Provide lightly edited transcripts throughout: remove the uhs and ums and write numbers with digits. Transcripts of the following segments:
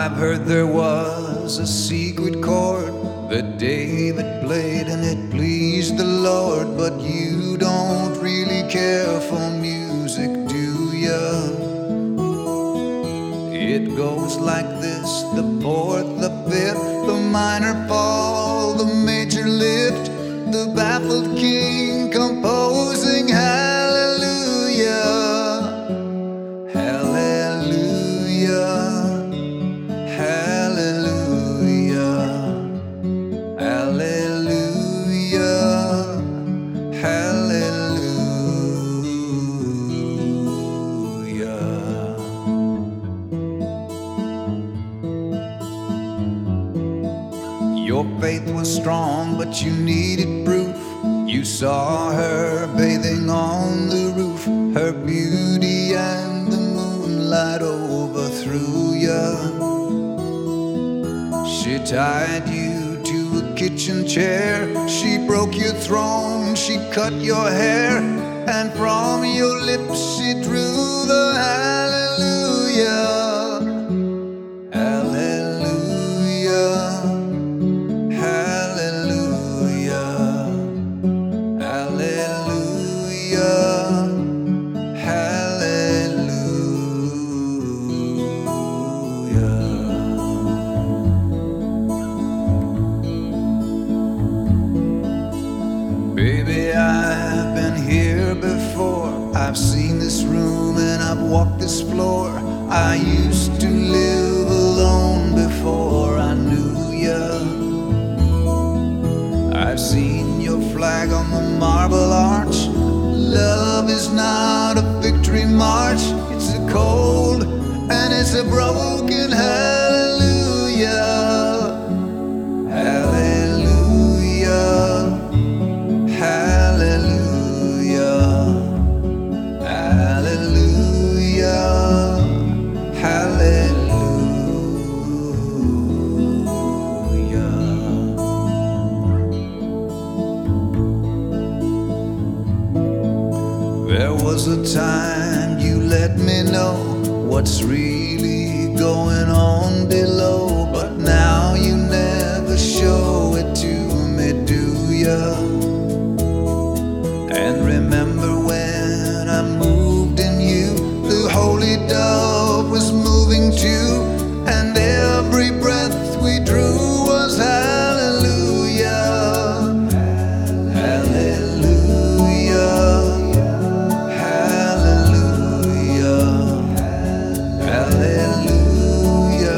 I've heard there was a secret chord that David played and it pleased the Lord. But you don't really care for music, do ya? It goes like this: the fourth, the fifth, the minor fall, the major lift, the baffled king composing hallelujah, hallelujah, hallelujah, hallelujah, hallelujah. Your faith was strong, but you needed proof. You saw her bathing on the roof. Her beauty and the moonlight overthrew ya. She tied you to a kitchen chair. She broke your throne, she cut your hair, and from your lips she drew the hallelujah, hallelujah, hallelujah, hallelujah, hallelujah. Baby, I've been here before. I've seen this room and I've walked this floor. I used to live alone before I knew ya. I've seen your flag on the Marble Arch. Love is not a victory march. It's a cold and it's a broken hallelujah, hallelujah, hallelujah, hallelujah, hallelujah. There was a time you let me know what's really going on below, but now you never show it to me, do ya? And remember when I moved in you, the holy dove was moving too, and every breath we drew was hallelujah, hallelujah, hallelujah, hallelujah,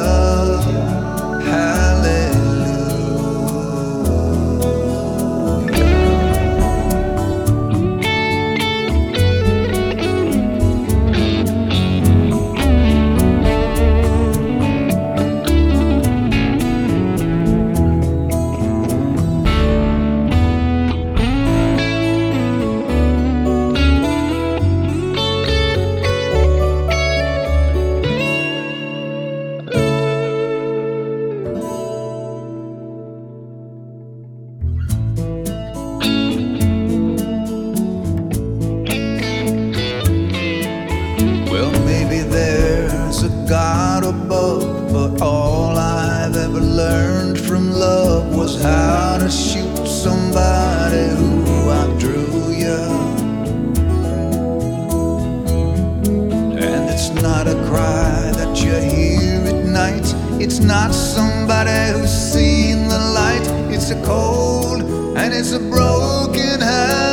well, maybe there's a God above, but all I've ever learned from love was how to shoot somebody who outdrew ya. And it's not a cry that you hear at night. It's not somebody who's seen the light. It's a cold and it's a broken heart.